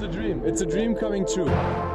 a dream. It's a dream coming true.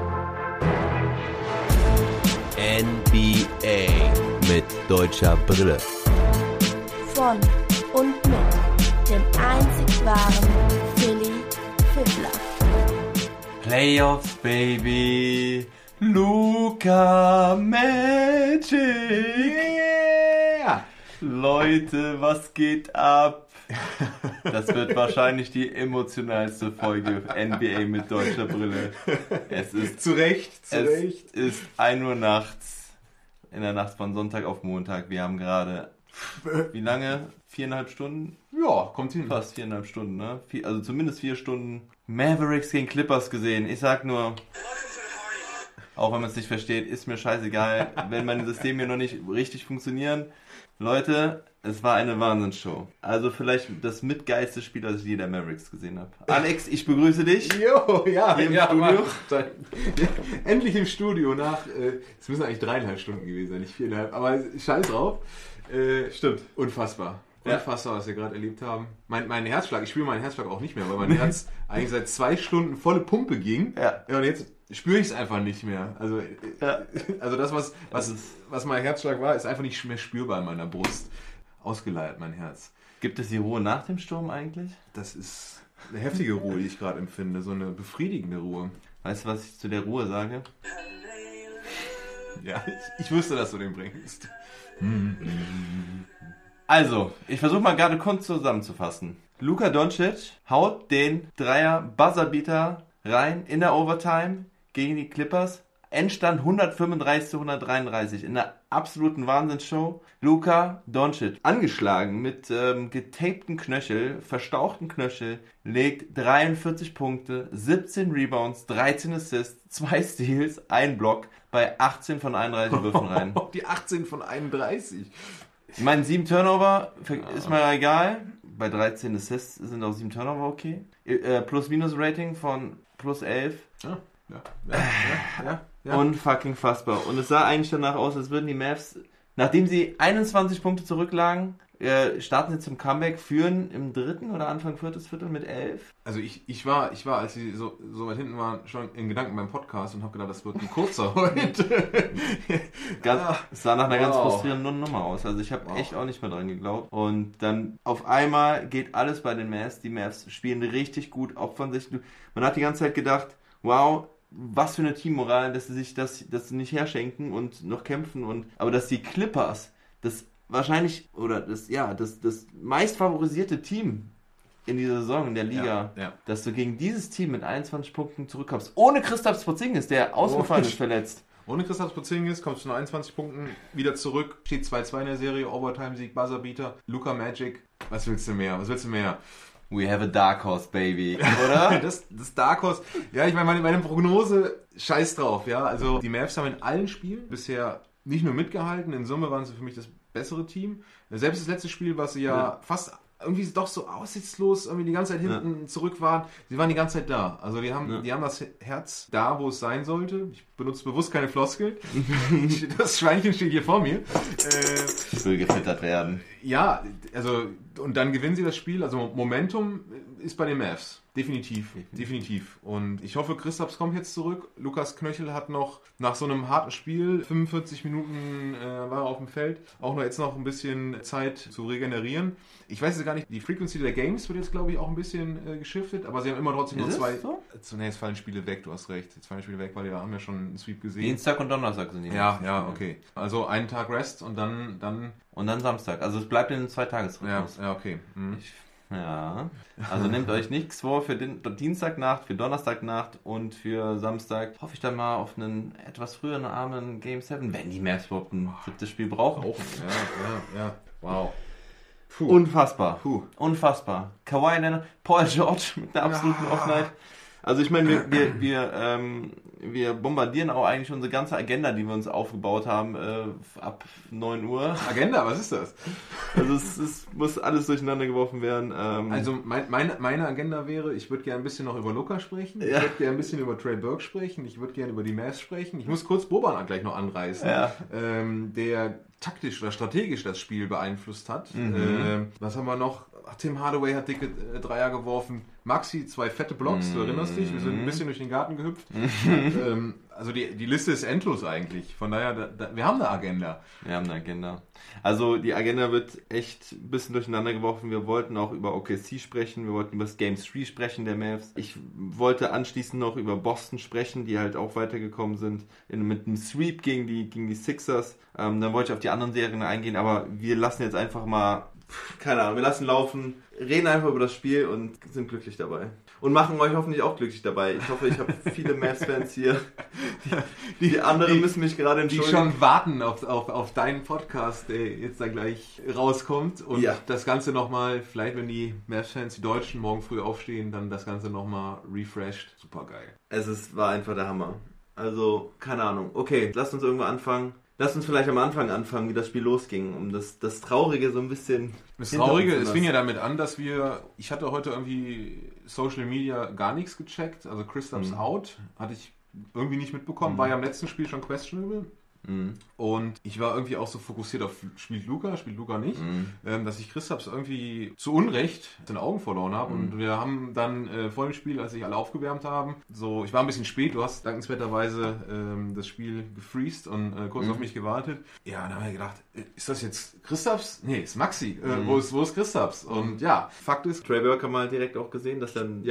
NBA mit deutscher Brille. Von und mit dem einzig wahren Philly Fiddler. Playoffs, Baby. Luka Magic. Yeah. Leute, was geht ab? Das wird wahrscheinlich die emotionalste Folge NBA mit deutscher Brille. Es ist Zu Recht. Es ist 1 Uhr nachts, in der Nacht von Sonntag auf Montag. Wir haben gerade, wie lange? 4,5 Stunden? Ja, kommt hin. Fast 4,5 Stunden, ne? Also zumindest 4 Stunden Mavericks gegen Clippers gesehen. Ich sag nur, auch wenn man es nicht versteht, ist mir scheißegal, wenn meine Systeme hier noch nicht richtig funktionieren. Leute, es war eine Wahnsinnsshow. Also vielleicht das mitgeilste Spiel, das ich je der Mavericks gesehen habe. Alex, ich begrüße dich. Jo, ja, Hier im ja, Studio. Endlich im Studio nach, es müssen eigentlich 3,5 Stunden gewesen sein, nicht 4,5, aber scheiß drauf. Stimmt. Unfassbar. Ja. Unfassbar, was wir gerade erlebt haben. Mein Herzschlag, ich spüre meinen Herzschlag auch nicht mehr, weil mein Herz eigentlich seit 2 Stunden volle Pumpe ging. Ja. Und jetzt spüre ich es einfach nicht mehr. Also, also das, was mein Herzschlag war, ist einfach nicht mehr spürbar in meiner Brust. Ausgeleiert, mein Herz. Gibt es die Ruhe nach dem Sturm eigentlich? Das ist eine heftige Ruhe, die ich gerade empfinde. So eine befriedigende Ruhe. Weißt du, was ich zu der Ruhe sage? Ja, ich wusste, dass du den bringst. Also, ich versuche mal gerade kurz zusammenzufassen. Luka Doncic haut den Dreier Buzzerbeater rein in der Overtime gegen die Clippers. Endstand 135-133 in einer absoluten Wahnsinnsshow. Luka Doncic, angeschlagen mit getapten Knöchel, verstauchten Knöchel, legt 43 Punkte, 17 Rebounds, 13 Assists, 2 Steals, 1 Block bei 18 von 31 Würfen rein. Die 18 von 31. Ich meine, 7 Turnover ist mal egal. Bei 13 Assists sind auch 7 Turnover okay. Plus-Minus-Rating von plus 11. Ja. Unfucking fassbar. Und es sah eigentlich danach aus, als würden die Mavs, nachdem sie 21 Punkte zurücklagen, starten sie zum Comeback, führen im 3. oder Anfang 4. Viertel mit 11. Also ich war, als sie so weit hinten waren, schon in Gedanken beim Podcast und habe gedacht, das wird ein kurzer heute. Es sah nach einer ganz frustrierenden Nummer aus. Also ich habe echt auch nicht mehr dran geglaubt. Und dann auf einmal geht alles bei den Mavs. Die Mavs spielen richtig gut, auch von sich. Man hat die ganze Zeit gedacht, wow, was für eine Teammoral, dass sie sich das nicht herschenken und noch kämpfen. Aber dass die Clippers das wahrscheinlich, oder das meist favorisierte Team in dieser Saison in der Liga, dass du gegen dieses Team mit 21 Punkten zurückkommst. Ohne Kristaps Porzingis, der ausgefallen ist, verletzt. Ohne Kristaps Porzingis kommst du nach 21 Punkten wieder zurück. Steht 2-2 in der Serie, Overtime-Sieg, Buzzerbeater, Luka Magic. Was willst du mehr? We have a dark horse, baby. Oder? das Dark Horse. Ja, ich meine, meine Prognose, scheiß drauf. Ja, also die Mavs haben in allen Spielen bisher nicht nur mitgehalten, in Summe waren sie für mich das bessere Team. Selbst das letzte Spiel, was sie ja fast irgendwie doch so aussichtslos irgendwie die ganze Zeit hinten zurück waren, sie waren die ganze Zeit da. Also die haben das Herz da, wo es sein sollte. Ich benutze bewusst keine Floskel. Das Schweinchen steht hier vor mir. Ich will gefüttert werden. Ja, also und dann gewinnen sie das Spiel. Also Momentum ist bei den Mavs. Definitiv. Und ich hoffe, Kristaps kommt jetzt zurück. Lukas Knöchel hat noch nach so einem harten Spiel, 45 Minuten war er auf dem Feld, auch noch jetzt noch ein bisschen Zeit zu regenerieren. Ich weiß jetzt gar nicht, die Frequency der Games wird jetzt, glaube ich, auch ein bisschen geschiftet, aber sie haben immer trotzdem nur 2. So? Zunächst fallen Spiele weg, du hast recht. Jetzt fallen Spiele weg, weil wir haben ja schon einen Sweep gesehen. Dienstag und Donnerstag sind die. Ja, okay. Also einen Tag Rest und dann... Und dann Samstag. Also es bleibt in einem 2-Tages-Rhythmus. Ja, okay. Ja, also nehmt euch nichts vor für Dienstagnacht, für Donnerstagnacht und für Samstag. Hoffe ich dann mal auf einen etwas früheren Abend Game 7, wenn die Mavs überhaupt ein 7. Spiel brauchen. Ja. Wow. Unfassbar. Unfassbar. Kawhi Leonard, Paul George mit einer absoluten Offenheit. Also ich meine, wir bombardieren auch eigentlich unsere ganze Agenda, die wir uns aufgebaut haben, ab 9 Uhr. Agenda, was ist das? Also es muss alles durcheinander geworfen werden. Also meine Agenda wäre, ich würde gerne ein bisschen noch über Luka sprechen, ich würde gerne ein bisschen über Trey Burke sprechen, ich würde gerne über die Mavs sprechen. Ich muss kurz Boban gleich noch anreißen, der taktisch oder strategisch das Spiel beeinflusst hat. Was haben wir noch? Tim Hardaway hat dicke Dreier geworfen. Maxi, 2 fette Blocks, du erinnerst dich? Wir sind ein bisschen durch den Garten gehüpft. Also die Liste ist endlos eigentlich. Von daher, wir haben eine Agenda. Wir haben eine Agenda. Also die Agenda wird echt ein bisschen durcheinander geworfen. Wir wollten auch über OKC sprechen, wir wollten über das Game 3 sprechen der Mavs. Ich wollte anschließend noch über Boston sprechen, die halt auch weitergekommen sind mit einem Sweep gegen die Sixers. Dann wollte ich auf die anderen Serien eingehen, aber wir lassen jetzt einfach mal, keine Ahnung, wir lassen laufen, reden einfach über das Spiel und sind glücklich dabei. Und machen euch hoffentlich auch glücklich dabei. Ich hoffe, ich habe viele Mavs-Fans hier. Die anderen müssen mich gerade entschuldigen. Die schon warten auf deinen Podcast, der jetzt dann gleich rauskommt. Und das Ganze nochmal, vielleicht wenn die Mavs-Fans, die Deutschen, morgen früh aufstehen, dann das Ganze nochmal refreshed. Super geil. War einfach der Hammer. Also, keine Ahnung. Okay, lasst uns irgendwo anfangen. Lass uns vielleicht am Anfang anfangen, wie das Spiel losging, um das Traurige so ein bisschen... Das Traurige, es fing ja damit an, dass ich hatte heute irgendwie Social Media gar nichts gecheckt, also Kristaps out, hatte ich irgendwie nicht mitbekommen, war ja im letzten Spiel schon questionable. Und ich war irgendwie auch so fokussiert auf spielt Luka nicht, dass ich Kristaps irgendwie zu Unrecht den Augen verloren habe. Und wir haben dann vor dem Spiel, als sich alle aufgewärmt haben, so, ich war ein bisschen spät, du hast dankenswerterweise das Spiel gefreezed und kurz auf mich gewartet. Ja, dann haben wir gedacht, ist das jetzt Kristaps? Nee, ist Maxi. Wo ist Kristaps? Und ja, Fakt ist... Trey Burke haben wir direkt auch gesehen, dass dann...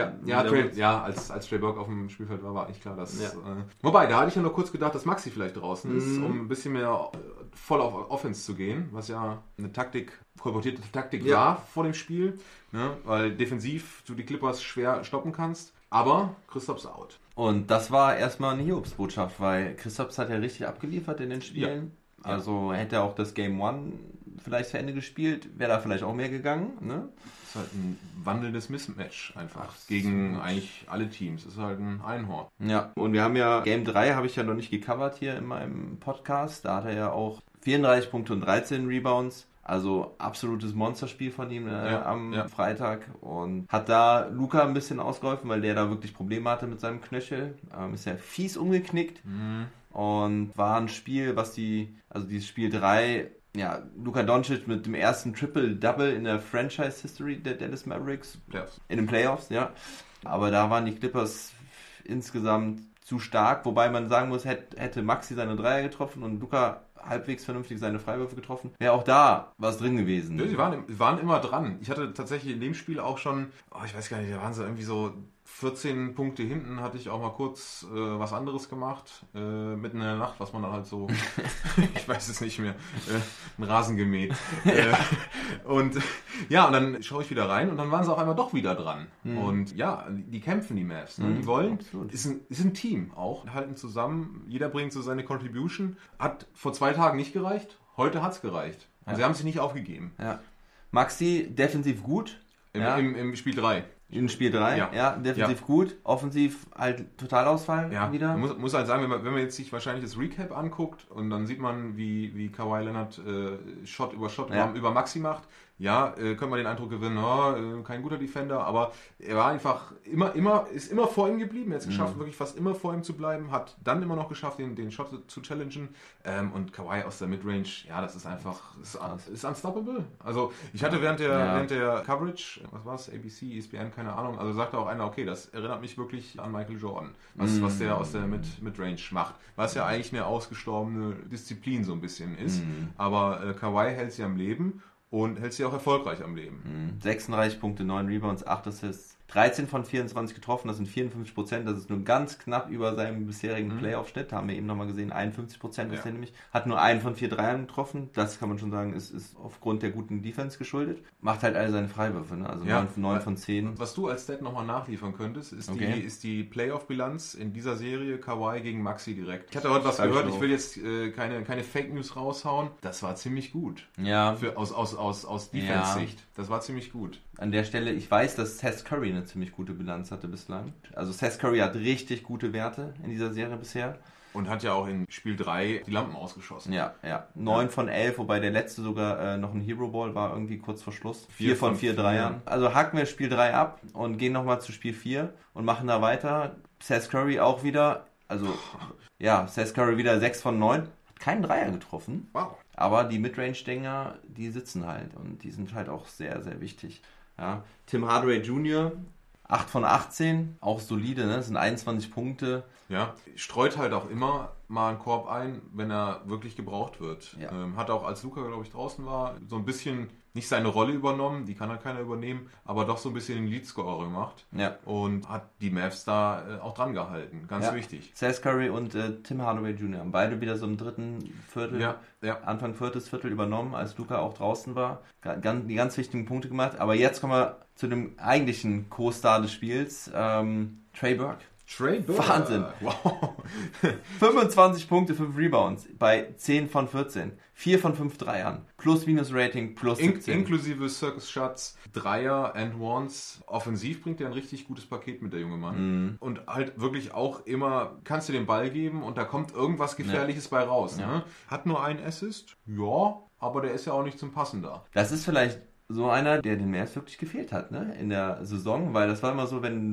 Als Trey Burke auf dem Spielfeld war eigentlich klar, dass... Wobei, da hatte ich ja noch kurz gedacht, dass Maxi vielleicht draußen ist, um ein bisschen mehr voll auf Offense zu gehen, was ja eine kolportierte Taktik war vor dem Spiel, ne? Weil defensiv du die Clippers schwer stoppen kannst, aber Kristaps out. Und das war erstmal eine Hiobsbotschaft, weil Kristaps hat ja richtig abgeliefert in den Spielen. Ja. Also hätte er auch das Game 1 vielleicht zu Ende gespielt, wäre da vielleicht auch mehr gegangen. Ne? Das ist halt ein wandelndes Mismatch einfach gegen eigentlich alle Teams. Das ist halt ein Einhorn. Ja, und wir haben ja Game 3 habe ich ja noch nicht gecovert hier in meinem Podcast. Da hat er ja auch 34 Punkte und 13 Rebounds. Also absolutes Monsterspiel von ihm am Freitag. Und hat da Luka ein bisschen ausgeholfen, weil der da wirklich Probleme hatte mit seinem Knöchel. Ist ja fies umgeknickt. Und war ein Spiel, dieses Spiel 3, Luka Doncic mit dem ersten Triple-Double in der Franchise-History der Dallas Mavericks. In den Playoffs, ja. Aber da waren die Clippers insgesamt zu stark, wobei man sagen muss, hätte Maxi seine Dreier getroffen und Luka halbwegs vernünftig seine Freiwürfe getroffen, wäre auch da was drin gewesen. Ja, sie waren immer dran. Ich hatte tatsächlich in dem Spiel auch schon, ich weiß gar nicht, da waren sie irgendwie so 14 Punkte hinten, hatte ich auch mal kurz was anderes gemacht, mitten in der Nacht, was man dann halt so, ich weiß es nicht mehr, einen Rasen gemäht. Und dann schaue ich wieder rein und dann waren sie auf einmal doch wieder dran. Und die kämpfen, die Mavs. Ne? Die wollen, ist ein Team auch, halten zusammen, jeder bringt so seine Contribution. Hat vor 2 Tagen nicht gereicht, heute hat es gereicht. Und sie haben sich nicht aufgegeben. Ja. Maxi, defensiv gut. Im Spiel 3. In Spiel 3, defensiv gut, offensiv halt Totalausfall wieder. Man muss halt sagen, wenn man jetzt sich wahrscheinlich das Recap anguckt und dann sieht man, wie Kawhi Leonard Shot über Shot über Maxi macht, könnte man den Eindruck gewinnen, kein guter Defender, aber er war einfach ist immer vor ihm geblieben, er hat es geschafft, wirklich fast immer vor ihm zu bleiben, hat dann immer noch geschafft, den Shot zu challengen, und Kawhi aus der Midrange, das ist einfach, ist unstoppable. Also ich hatte während der Coverage, was war es, ABC, ESPN, keine Ahnung, also sagte auch einer, okay, das erinnert mich wirklich an Michael Jordan, was der aus der Midrange macht, was ja eigentlich eine ausgestorbene Disziplin so ein bisschen ist, aber Kawhi hält sie am Leben und hält sie auch erfolgreich am Leben. 36 Punkte, 9 Rebounds, 8 Assists, 13 von 24 getroffen, das sind 54%, das ist nur ganz knapp über seinem bisherigen Playoff-Schnitt, haben wir eben nochmal gesehen, 51% ist er nämlich, hat nur einen von 4 Dreiern getroffen, das kann man schon sagen, ist aufgrund der guten Defense geschuldet, macht halt alle seine Freiwürfe, ne? Also 9 von 10. Was du als Stat nochmal nachliefern könntest, ist die Playoff-Bilanz in dieser Serie Kawhi gegen Maxi direkt. Ich hatte heute was gehört, ich will jetzt keine Fake News raushauen, das war ziemlich gut. Ja. Aus Defense-Sicht, das war ziemlich gut. An der Stelle, ich weiß, dass Seth Curry eine ziemlich gute Bilanz hatte bislang. Also Seth Curry hat richtig gute Werte in dieser Serie bisher. Und hat ja auch in Spiel 3 die Lampen ausgeschossen. 9 von 11, wobei der letzte sogar noch ein Hero Ball war, irgendwie kurz vor Schluss. 4 von 4 Dreiern. Also haken wir Spiel 3 ab und gehen nochmal zu Spiel 4 und machen da weiter. Seth Curry auch wieder, Seth Curry wieder 6 von 9. Hat keinen Dreier getroffen. Wow. Aber die Midrange-Dinger, die sitzen halt und die sind halt auch sehr, sehr wichtig. Ja. Tim Hardaway Jr., 8 von 18, auch solide, ne? Das sind 21 Punkte. Ja, streut halt auch immer mal einen Korb ein, wenn er wirklich gebraucht wird. Ja. Hat auch, als Luka, glaube ich, draußen war, so ein bisschen nicht seine Rolle übernommen, die kann halt keiner übernehmen, aber doch so ein bisschen den Leadscorer gemacht. Ja. Und hat die Mavs da auch dran gehalten. Ganz wichtig. Seth Curry und Tim Hardaway Jr. haben beide wieder so im dritten Viertel, Anfang viertes Viertel übernommen, als Luka auch draußen war. Die ganz wichtigen Punkte gemacht. Aber jetzt kommen wir zu dem eigentlichen Co-Star des Spiels, Trey Burke. Wahnsinn. Wow. 25 Punkte, 5 Rebounds bei 10 von 14. 4 von 5 Dreiern. Plus-Minus-Rating, plus 17. Inklusive Circus Shots, Dreier and Ones. Offensiv bringt er ein richtig gutes Paket mit, der junge Mann. Und halt wirklich auch immer, kannst du den Ball geben und da kommt irgendwas Gefährliches bei raus. Ja. Ne? Hat nur einen Assist, ja, aber der ist ja auch nicht zum Passen da. Das ist vielleicht so einer, der den Mavs wirklich gefehlt hat, ne, in der Saison, weil das war immer so, wenn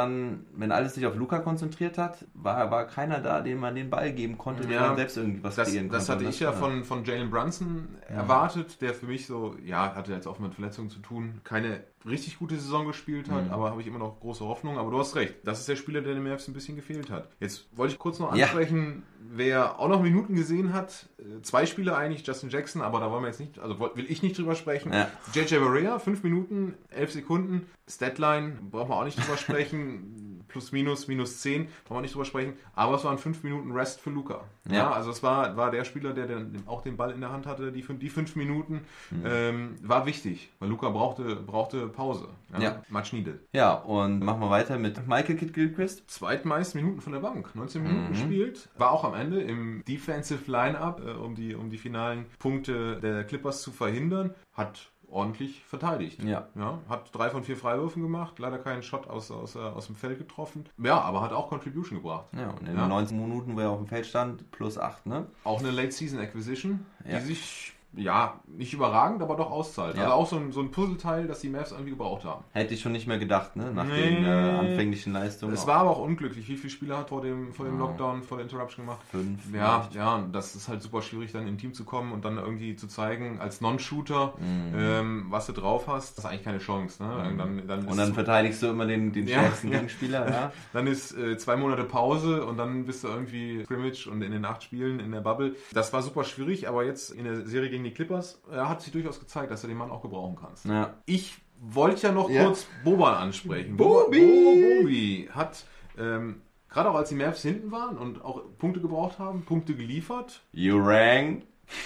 alles sich auf Luka konzentriert hat, war keiner da, dem man den Ball geben konnte, der dann selbst irgendwie was kreieren konnte. Das hatte ich ja von Jalen Brunson erwartet, der für mich so, hatte jetzt auch mit Verletzungen zu tun, keine richtig gute Saison gespielt hat, aber habe ich immer noch große Hoffnung. Aber du hast recht, das ist der Spieler, der den Mavs ein bisschen gefehlt hat. Jetzt wollte ich kurz noch ansprechen, wer auch noch Minuten gesehen hat, 2 Spieler eigentlich, Justin Jackson, aber da wollen wir jetzt nicht, also will ich nicht drüber sprechen. Ja. JJ Barea, 5 Minuten, 11 Sekunden, Statline, brauchen wir auch nicht drüber sprechen, plus minus 10, brauchen wir nicht drüber sprechen, aber es waren 5 Minuten Rest für Luka. Ja, also es war der Spieler, der dann auch den Ball in der Hand hatte, die 5 Minuten, war wichtig, weil Luka brauchte Pause. Ja. Much needed. Ja, und machen wir weiter mit Michael Kidd-Gilchrist. Zweitmeist Minuten von der Bank, 19 Minuten gespielt, war auch am Ende im Defensive Line-Up, um die finalen Punkte der Clippers zu verhindern, hat ordentlich verteidigt. Ja. Hat 3 von 4 Freiwürfen gemacht, leider keinen Shot aus dem Feld getroffen. Ja, aber hat auch Contribution gebracht. Ja, und in den 19 Minuten, wo er auf dem Feld stand, plus 8, ne? Auch eine Late-Season-Acquisition, die sich nicht überragend, aber doch auszahlt. Ja. Also auch so ein Puzzleteil, das die Mavs irgendwie gebraucht haben. Hätte ich schon nicht mehr gedacht, ne? Nach den anfänglichen Leistungen. Es war aber auch unglücklich. Wie viele Spieler hat vor dem Lockdown, vor der Interruption gemacht? 5. Ja, und das ist halt super schwierig, dann in ein Team zu kommen und dann irgendwie zu zeigen, als Non-Shooter, was du drauf hast. Das ist eigentlich keine Chance. Ne? Dann verteidigst du immer den stärksten Gegenspieler. Ja. Dann ist 2 Monate Pause und dann bist du irgendwie Scrimmage und in den 8 Spielen in der Bubble. Das war super schwierig, aber jetzt in der Serie gegen die Clippers hat sich durchaus gezeigt, dass du den Mann auch gebrauchen kannst. Ja. Ich wollte ja noch kurz Boban ansprechen. Bobi hat, gerade auch als die Mavs hinten waren und auch Punkte gebraucht haben, Punkte geliefert. You rang.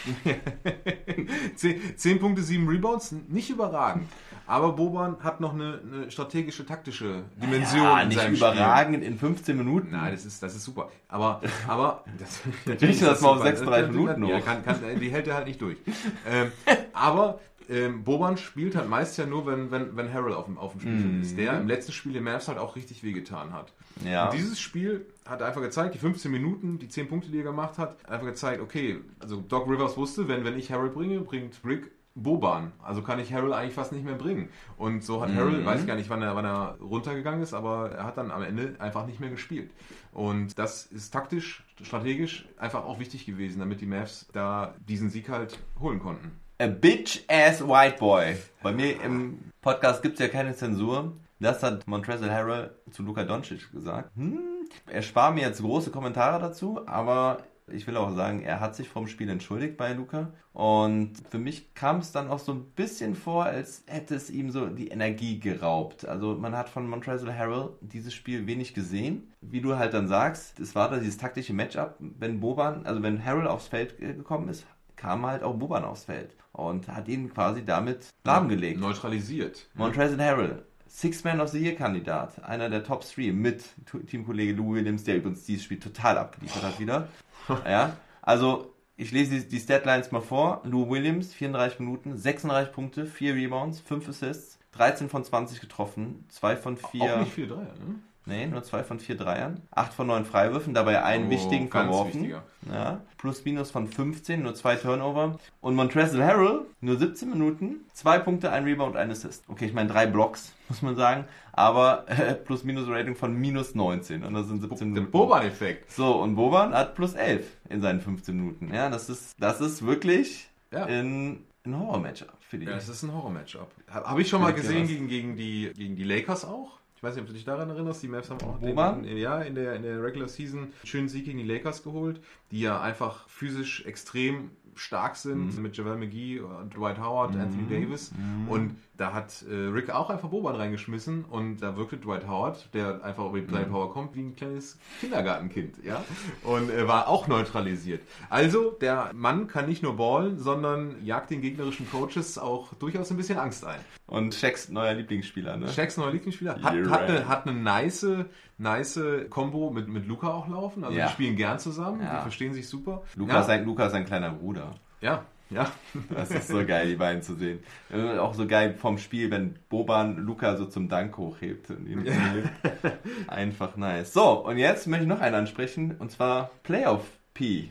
10 Punkte, 7 Rebounds, nicht überragend. Aber Boban hat noch eine strategische, taktische Dimension in nicht seinem überragend Spiel. in 15 Minuten. Nein, das ist super. Aber natürlich das mal auf 36 Minuten hoch. Ja, die hält er halt nicht durch. Aber Boban spielt halt meist ja nur, wenn Harrell auf dem Spielfeld ist, der im letzten Spiel den Mavs halt auch richtig wehgetan hat. Ja. Und dieses Spiel hat einfach gezeigt, die 15 Minuten, die 10 Punkte, die er gemacht hat, einfach gezeigt, okay, also Doc Rivers wusste, wenn ich Harrell bringe, bringt Rick Boban. Also kann ich Harrell eigentlich fast nicht mehr bringen. Und so hat Harrell, weiß ich gar nicht, wann er runtergegangen ist, aber er hat dann am Ende einfach nicht mehr gespielt. Und das ist taktisch, strategisch einfach auch wichtig gewesen, damit die Mavs da diesen Sieg halt holen konnten. A bitch-ass white boy. Bei mir im Podcast gibt es ja keine Zensur. Das hat Montrezl Harrell zu Luka Doncic gesagt. Er spart mir jetzt große Kommentare dazu, aber ich will auch sagen, er hat sich vom Spiel entschuldigt bei Luka. Und für mich kam es dann auch so ein bisschen vor, als hätte es ihm so die Energie geraubt. Also man hat von Montrezl Harrell dieses Spiel wenig gesehen. Wie du halt dann sagst, es war da dieses taktische Matchup, wenn Harrell aufs Feld gekommen ist, kam halt auch Boban aufs Feld und hat ihn quasi damit lahmgelegt. Neutralisiert. Montrezl Harrell, Six-Man of the Year-Kandidat, einer der Top 3 mit Teamkollege Lou Williams, der übrigens dieses Spiel total abgeliefert hat wieder. Ja, also ich lese die Statlines mal vor. Lou Williams, 34 Minuten, 36 Punkte, 4 Rebounds, 5 Assists, 13 von 20 getroffen, 2 von 4... Auch nicht viel Dreier, ne? Nee, nur 2 von 4 Dreiern. 8 von 9 Freiwürfen, dabei einen wichtigen verworfen. Wichtiger. Ja, plus minus von 15, nur 2 Turnover. Und Montrezl Harrell, nur 17 Minuten, 2 Punkte, 1 Rebound, 1 Assist. Okay, ich meine 3 Blocks, muss man sagen, aber Plus-Minus-Rating von minus 19 und das sind 17 Minuten. Der Boban-Effekt. So, und Boban hat plus 11 in seinen 15 Minuten. Ja, das ist wirklich ein Horror-Matchup für die. Ja, es ist ein Horror-Matchup. Habe ich schon mal gesehen gegen die Lakers auch. Ich weiß nicht, ob du dich daran erinnerst, die Mavs haben auch in der Regular Season einen schönen Sieg gegen die Lakers geholt, die ja einfach physisch extrem stark sind mit JaVale McGee, Dwight Howard, Anthony Davis und da hat Rick auch einfach Boban reingeschmissen und da wirkte Dwight Howard, der einfach über die Playpower kommt, wie ein kleines Kindergartenkind, ja, und war auch neutralisiert. Also, der Mann kann nicht nur ballen, sondern jagt den gegnerischen Coaches auch durchaus ein bisschen Angst ein. Und Shaqs neuer Lieblingsspieler, ne? Shaqs neuer Lieblingsspieler hat eine nice Combo mit Luka auch laufen, also die spielen gern zusammen, die verstehen sich super. Luka ist ein kleiner Bruder. Ja. Das ist so geil, die beiden zu sehen. Auch so geil vom Spiel, wenn Boban Luka so zum Dank hochhebt. Einfach nice. So, und jetzt möchte ich noch einen ansprechen, und zwar Playoff P.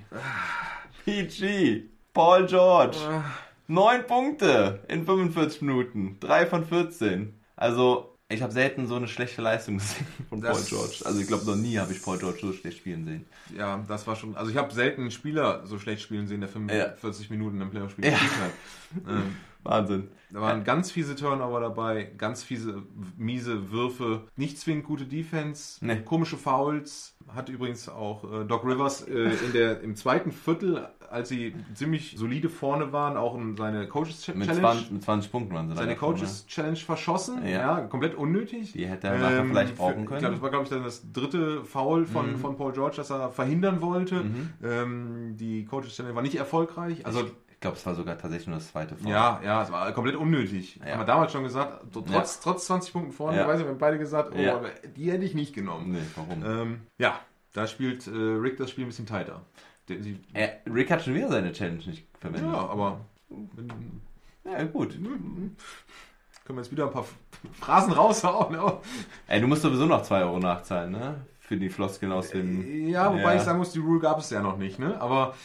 PG. Paul George. 9 Punkte in 45 Minuten. 3 von 14. Also, ich habe selten so eine schlechte Leistung gesehen von Paul George. Also ich glaube, noch nie habe ich Paul George so schlecht spielen sehen. Ja, das war schon... Also ich habe selten einen Spieler so schlecht spielen sehen, der 45 Minuten im Playoff-Spiel gespielt hat. Wahnsinn. Da waren ganz fiese Turnover dabei, ganz miese Würfe, nicht zwingend gute Defense, komische Fouls. Hat übrigens auch Doc Rivers im zweiten Viertel, als sie ziemlich solide vorne waren, auch in seine Coaches-Challenge. Mit 20 Punkten waren sie. Seine Coaches-Challenge verschossen. Ja, komplett unnötig. Die hätte er nachher vielleicht brauchen können. Das war, glaube ich, dann das dritte Foul von Paul George, das er verhindern wollte. Die Coaches-Challenge war nicht erfolgreich. Also ich glaube, es war sogar tatsächlich nur das zweite Foul. Ja, es war komplett unnötig. Haben wir damals schon gesagt, trotz 20 Punkten vorne, weiß ich, wir haben beide gesagt, die hätte ich nicht genommen. Nee, warum? Da spielt Rick das Spiel ein bisschen tighter. Rick hat schon wieder seine Challenge nicht verwendet. Ja, aber... Ja, gut. Können wir jetzt wieder ein paar Phrasen raushauen. Du musst sowieso noch 2 Euro nachzahlen, ne? Für die Floskeln aus dem... Ja, wobei ich sagen muss, die Rule gab es ja noch nicht, ne? Aber...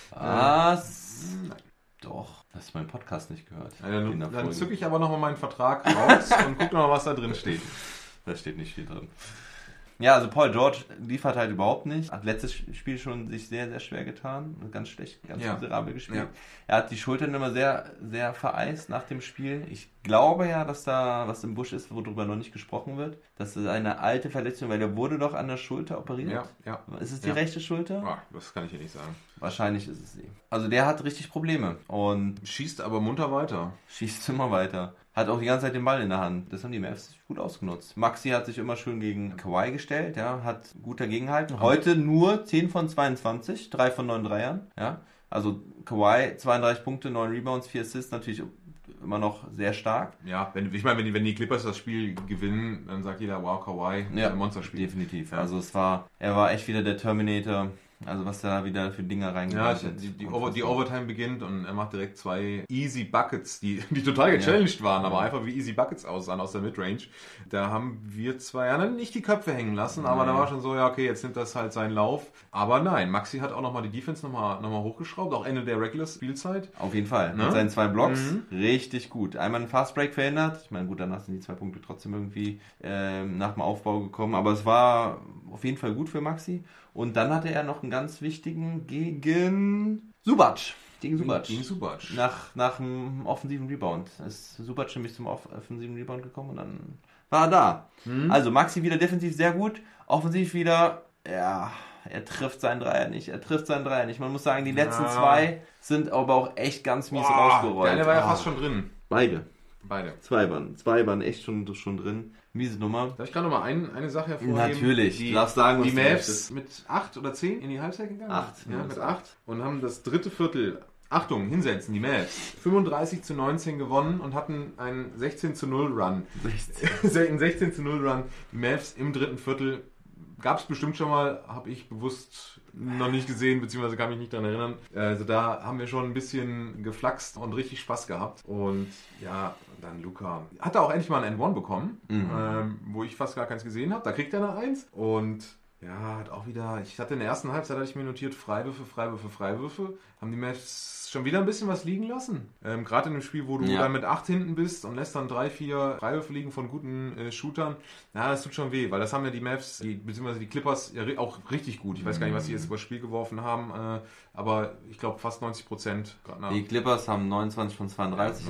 Doch, hast du meinen Podcast nicht gehört. Dann zücke ich aber nochmal meinen Vertrag raus und gucke nochmal, was da drin steht. Da steht nicht viel drin. Ja, also Paul George liefert halt überhaupt nicht. Hat letztes Spiel schon sich sehr, sehr schwer getan. Ganz schlecht, ganz miserabel gespielt. Ja. Er hat die Schultern immer sehr, sehr vereist nach dem Spiel. Ich glaube ja, dass da was im Busch ist, worüber noch nicht gesprochen wird. Das ist eine alte Verletzung, weil der wurde doch an der Schulter operiert. Ja. Ist es die rechte Schulter? Ja, das kann ich dir nicht sagen. Wahrscheinlich ist es sie. Also der hat richtig Probleme. Und schießt aber munter weiter. Schießt immer weiter. Hat auch die ganze Zeit den Ball in der Hand. Das haben die Mavs gut ausgenutzt. Maxi hat sich immer schön gegen Kawhi gestellt, hat gut dagegengehalten. Heute nur 10 von 22, 3 von 9 Dreiern. Ja? Also Kawhi 32 Punkte, 9 Rebounds, 4 Assists, natürlich immer noch sehr stark. Ja, wenn die Clippers das Spiel gewinnen, dann sagt jeder, wow, Kawhi, ein Monsterspiel. Definitiv. Ja. Also er war echt wieder der Terminator. Also was da wieder für Dinger reingebracht hat. Die Overtime beginnt und er macht direkt 2 Easy Buckets, die total gechallenged waren, aber einfach wie Easy Buckets aussahen aus der Midrange. Da haben wir zwar nicht die Köpfe hängen lassen, aber da war schon so, okay, jetzt nimmt das halt seinen Lauf. Aber nein, Maxi hat auch nochmal die Defense nochmal hochgeschraubt, auch Ende der Regular-Spielzeit. Auf jeden Fall. Mit seinen 2 Blocks richtig gut. Einmal einen Fastbreak verhindert. Ich meine, gut, danach sind die 2 Punkte trotzdem irgendwie nach dem Aufbau gekommen, aber es war auf jeden Fall gut für Maxi. Und dann hatte er noch einen ganz wichtigen gegen Zubac. Gegen Zubac. Nach dem offensiven Rebound. Ist Zubac nämlich zum offensiven Rebound gekommen und dann war er da. Also Maxi wieder defensiv sehr gut. Offensiv wieder, er trifft seinen Dreier nicht. Man muss sagen, die letzten 2 sind aber auch echt ganz mies rausgerollt. Der eine war ja fast schon drin. Beide. 2 waren echt schon drin. Miese Nummer. Darf ich gerade noch mal eine Sache hervorheben? Natürlich. Du darfst sagen, was die Mavs mit 8 oder 10 in die Halbzeit gegangen? 8. Ja, mit 8. Und haben das dritte Viertel, Achtung, hinsetzen, die Mavs, 35-19 gewonnen und hatten einen 16-0 Run. 16-0 Run. Die Mavs im dritten Viertel gab es bestimmt schon mal, habe ich bewusst noch nicht gesehen, beziehungsweise kann mich nicht daran erinnern. Also da haben wir schon ein bisschen geflaxt und richtig Spaß gehabt. Und ja, dann Luka hat er auch endlich mal ein N1 bekommen, wo ich fast gar keins gesehen habe. Da kriegt er eine 1 und ja, hat auch wieder, ich hatte in der ersten Halbzeit, hatte ich mir notiert, Freiwürfe. Haben die Mavs schon wieder ein bisschen was liegen lassen. Gerade in dem Spiel, wo du dann mit 8 hinten bist und lässt dann 3-4 Freiwürfe liegen von guten Shootern. Ja, das tut schon weh, weil das haben ja die Mavs, beziehungsweise die Clippers ja auch richtig gut. Ich weiß gar nicht, was sie jetzt über das Spiel geworfen haben, aber ich glaube fast 90%. Die Clippers haben 29 von 32,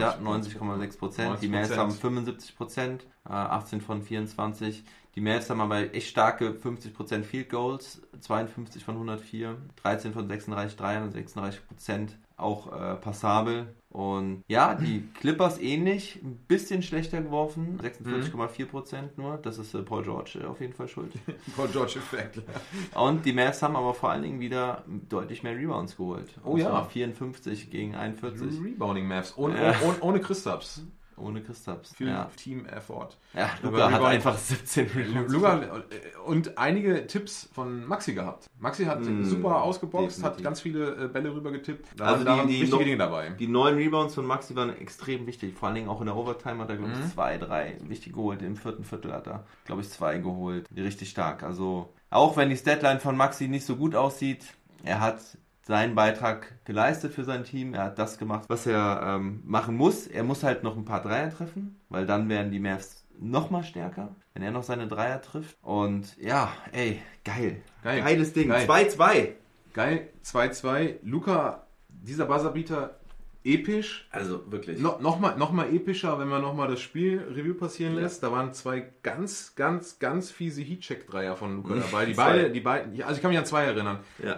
90,6%. Die Mavs haben 75%, 18 von 24. Die Mavs haben aber echt starke 50% Field Goals, 52 von 104, 13 von 36 Dreiern, 36% auch passabel. Und ja, die Clippers ähnlich, ein bisschen schlechter geworfen, 46,4% nur. Das ist Paul George auf jeden Fall schuld. Paul George-Effekt. Und die Mavs haben aber vor allen Dingen wieder deutlich mehr Rebounds geholt. Oh ja. 54 gegen 41. Rebounding Mavs. Ohne Kristaps. Ohne Kristaps. Viel Team-Effort. Ja, Luka hat einfach 17 Rebounds. Luka und einige Tipps von Maxi gehabt. Maxi hat super ausgeboxt, hat ganz viele Bälle rüber getippt. Da waren wichtige Dinge dabei. Die 9 Rebounds von Maxi waren extrem wichtig. Vor allen Dingen auch in der Overtime hat er, glaube ich, 2, 3 wichtig geholt. Im vierten Viertel hat er, glaube ich, 2 geholt. Richtig stark. Also, auch wenn die Statline von Maxi nicht so gut aussieht, er hat seinen Beitrag geleistet für sein Team. Er hat das gemacht, was er machen muss. Er muss halt noch ein paar Dreier treffen, weil dann werden die Mavs noch mal stärker, wenn er noch seine Dreier trifft. Und ja, ey, geil. Geiles Ding. 2-2. Geil, 2-2. Luka, dieser Buzzerbeater, episch. Also wirklich. Noch mal epischer, wenn man noch mal das Spiel Revue passieren lässt. Da waren 2 ganz fiese Heatcheck-Dreier von Luka dabei. Die beiden, also ich kann mich an 2 erinnern. Ja.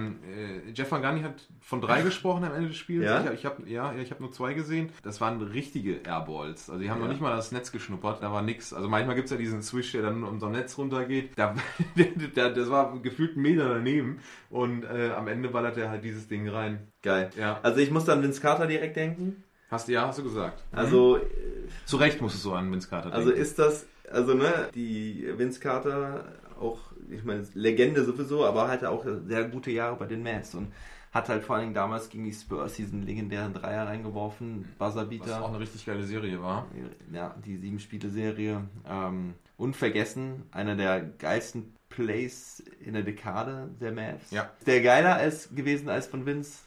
Jeff Van Gundy hat von 3 gesprochen am Ende des Spiels. Ja? Ich habe nur 2 gesehen. Das waren richtige Airballs. Also die haben noch nicht mal das Netz geschnuppert. Da war nix. Also manchmal gibt es ja diesen Swish, der dann um so ein Netz runtergeht. Das war gefühlt 1 Meter daneben. Und am Ende ballert er halt dieses Ding rein. Geil. Ja. Also ich muss an Vince Carter direkt denken. Hast du gesagt. Also zu Recht musstest du an Vince Carter denken. Also ist das, die Vince Carter auch, ich meine, Legende sowieso, aber hatte auch sehr gute Jahre bei den Mavs und hat halt vor allen Dingen damals gegen die Spurs diesen legendären Dreier reingeworfen, Buzzerbeater. Was auch eine richtig geile Serie war. Ja, die 7-Spiele-Serie. Unvergessen, einer der geilsten Plays in der Dekade der Mavs. Ja. Ist der geiler gewesen als von Vince?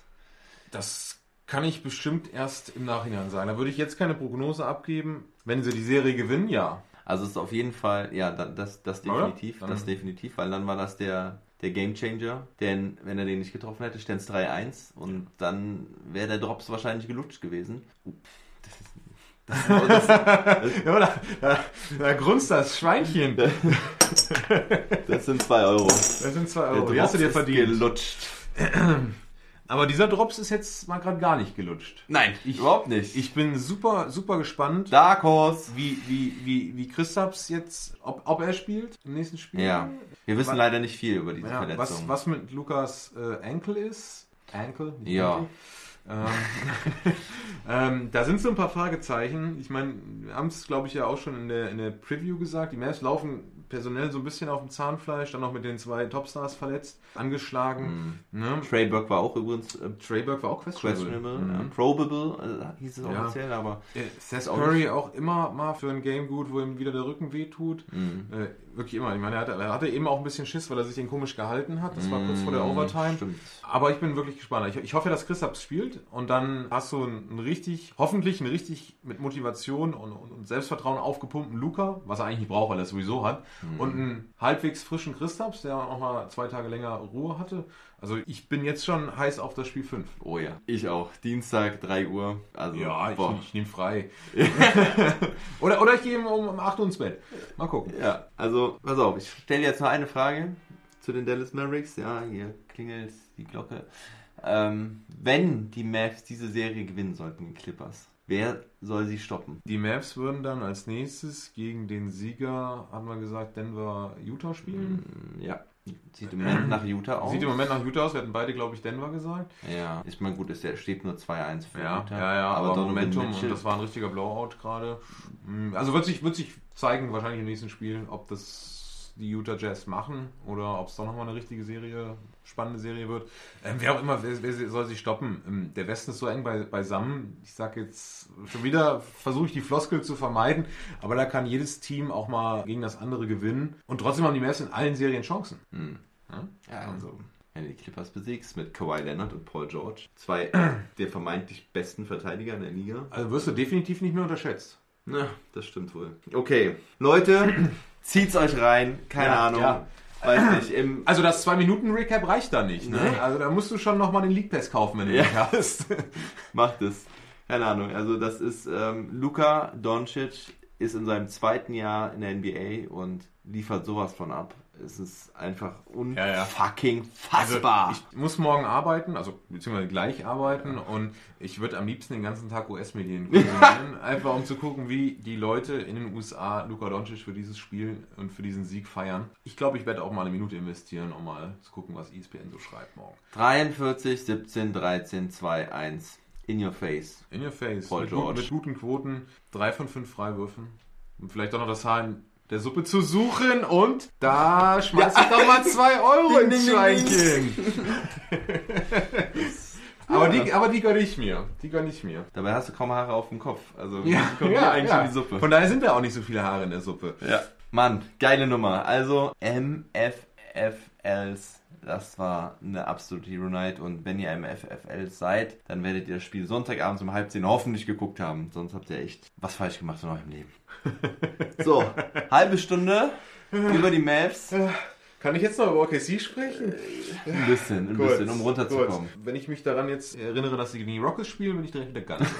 Das kann ich bestimmt erst im Nachhinein sagen. Da würde ich jetzt keine Prognose abgeben. Wenn sie die Serie gewinnen, ja. Also es ist auf jeden Fall, ja, das definitiv. Das definitiv, weil dann war das der Gamechanger. Denn wenn er den nicht getroffen hätte, ständ es 3-1 und dann wäre der Drops wahrscheinlich gelutscht gewesen. Da grunzt das Schweinchen. Das sind 2 Euro. Das sind 2 Euro. Die hast du dir verdient. Gelutscht. Aber dieser Drops ist jetzt mal gerade gar nicht gelutscht. Nein, überhaupt nicht. Ich bin super gespannt. Dark Horse. Wie Kristaps jetzt, ob er spielt im nächsten Spiel. Ja, wir wissen leider nicht viel über diese Verletzung. Was mit Lukas Ankle ist. Ankle? Ja. Da sind so ein paar Fragezeichen. Ich meine, wir haben es, glaube ich, ja auch schon in der Preview gesagt. Die Mavs laufen personell so ein bisschen auf dem Zahnfleisch, dann noch mit den 2 Topstars verletzt, angeschlagen. Ne? Trey Burke war auch übrigens questionable. Probable, hieß es offiziell, aber Seth Curry auch immer mal für ein Game gut, wo ihm wieder der Rücken wehtut. Wirklich immer. Ich meine, er hatte eben auch ein bisschen Schiss, weil er sich den komisch gehalten hat. Das war kurz vor der Overtime. Stimmt. Aber ich bin wirklich gespannt. Ich hoffe, dass Kristaps spielt und dann hast du hoffentlich einen richtig mit Motivation und Selbstvertrauen aufgepumpten Luka, was er eigentlich nicht braucht, weil er es sowieso hat. Und einen halbwegs frischen Kristaps, der auch mal 2 Tage länger Ruhe hatte. Also ich bin jetzt schon heiß auf das Spiel 5. Oh ja, ich auch. Dienstag, 3 Uhr. Also, ja, ich nehme frei. oder ich gehe um 8 Uhr ins Bett. Mal gucken. Ja, also pass auf, ich stelle jetzt noch eine Frage zu den Dallas Mavericks. Ja, hier klingelt die Glocke. Wenn die Mavs diese Serie gewinnen sollten, die Clippers, wer soll sie stoppen? Die Mavs würden dann als nächstes gegen den Sieger, haben wir gesagt, Denver-Utah spielen? Ja. Sieht im Moment nach Utah aus. Wir hatten beide, glaube ich, Denver gesagt. Ja, ich meine, gut, steht nur 2-1 für Utah. Ja, aber Momentum und das war ein richtiger Blowout gerade. Also wird sich zeigen, wahrscheinlich im nächsten Spiel, ob das die Utah Jazz machen oder ob es doch nochmal eine richtige Serie, spannende Serie wird. Wer auch immer, wer soll sich stoppen? Der Westen ist so eng beisammen. Ich sage jetzt schon wieder, versuche ich die Floskel zu vermeiden, aber da kann jedes Team auch mal gegen das andere gewinnen. Und trotzdem haben die Mavs in allen Serien Chancen. Ja, also wenn du die Clippers besiegst mit Kawhi Leonard und Paul George, 2 der vermeintlich besten Verteidiger in der Liga. Also wirst du definitiv nicht mehr unterschätzt. Na, das stimmt wohl. Okay, Leute, zieht's euch rein. Keine Ahnung. Ja. Weiß nicht. Also das 2-Minuten-Recap reicht da nicht. Ne? Also da musst du schon nochmal den League Pass kaufen, wenn du ihn hast. Macht es. Keine Ahnung. Also das ist Luka Doncic ist in seinem 2. Jahr in der NBA und liefert sowas von ab. Es ist einfach unfucking fassbar. Also ich muss morgen arbeiten, also beziehungsweise gleich arbeiten und ich würde am liebsten den ganzen Tag US-Medien konsumieren, einfach um zu gucken, wie die Leute in den USA Luka Doncic für dieses Spiel und für diesen Sieg feiern. Ich glaube, ich werde auch mal eine Minute investieren, um mal zu gucken, was ESPN so schreibt morgen. 43, 17, 13, 2, 1. In your face. In your face. Paul George. Mit guten Quoten, 3 von 5 Freiwürfen. Und vielleicht auch noch das Haar in der Suppe zu suchen und da schmeiß ich doch mal 2 Euro ins Schweinchen. Aber die gönne ich mir. Dabei hast du kaum Haare auf dem Kopf. Also die kommen eigentlich in die Suppe. Von daher sind da auch nicht so viele Haare in der Suppe. Ja. Mann, geile Nummer. Also MFFLs. Das war eine absolute Hero Night und wenn ihr MFFL seid, dann werdet ihr das Spiel Sonntagabends um 9:30 hoffentlich geguckt haben. Sonst habt ihr echt was falsch gemacht in eurem Leben. So, halbe Stunde über die Mavs. Kann ich jetzt noch über OKC sprechen? Ein bisschen, um runterzukommen. Wenn ich mich daran jetzt erinnere, dass sie gegen die Rockets spielen, bin ich direkt wieder ganz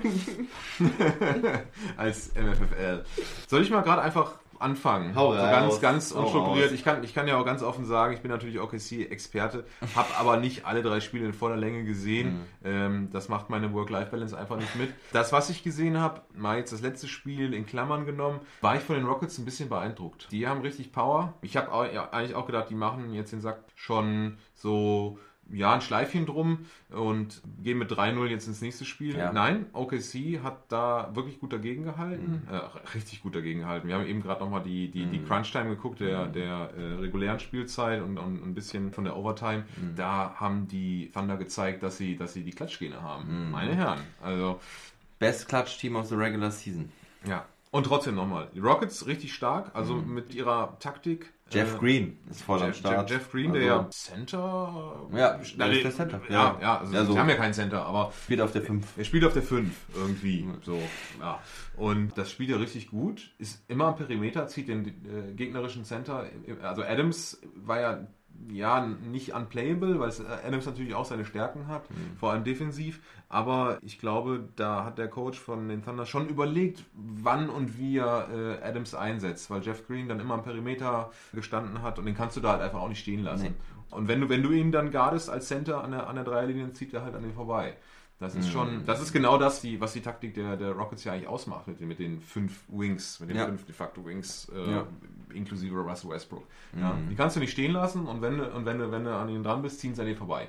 als MFFL. Soll ich mal gerade einfach anfangen? Hau raus. So ganz unstrukturiert. Ich kann ja auch ganz offen sagen, ich bin natürlich OKC-Experte, habe aber nicht alle 3 Spiele in voller Länge gesehen. Das macht meine Work-Life-Balance einfach nicht mit. Das, was ich gesehen habe, mal jetzt das letzte Spiel in Klammern genommen, war ich von den Rockets ein bisschen beeindruckt. Die haben richtig Power. Ich habe eigentlich auch gedacht, die machen jetzt den Sack schon so ein Schleifchen drum und gehen mit 3-0 jetzt ins nächste Spiel. Ja. Nein, OKC hat da wirklich gut dagegen gehalten. Richtig gut dagegen gehalten. Wir haben eben gerade nochmal die Crunch-Time geguckt, der regulären Spielzeit und ein bisschen von der Overtime. Da haben die Thunder gezeigt, dass sie die Klatschgene haben. Meine Herren. Also Best Klatsch-Team of the regular season. Ja. Und trotzdem nochmal, die Rockets richtig stark, also mit ihrer Taktik. Jeff Green ist voll am Start. Jeff Green, der ja Center... Ja, der ist der Center. Sie haben ja keinen Center, aber... Spielt auf der 5. Er spielt auf der 5 irgendwie. So, ja. Und das spielt er richtig gut. Ist immer am Perimeter, zieht den gegnerischen Center. Also Adams war ja nicht unplayable, weil Adams natürlich auch seine Stärken hat, vor allem defensiv. Aber ich glaube, da hat der Coach von den Thunder schon überlegt, wann und wie er Adams einsetzt, weil Jeff Green dann immer am Perimeter gestanden hat und den kannst du da halt einfach auch nicht stehen lassen. Nee. Und wenn du ihn dann guardest als Center an der Dreierlinie, zieht er halt an den vorbei. Das ist das ist genau das, was die Taktik der Rockets ja eigentlich ausmacht, mit den 5 Wings, mit den 5 de facto Wings, inklusive Russell Westbrook. Ja, die kannst du nicht stehen lassen und wenn du an ihnen dran bist, ziehen sie an dir vorbei.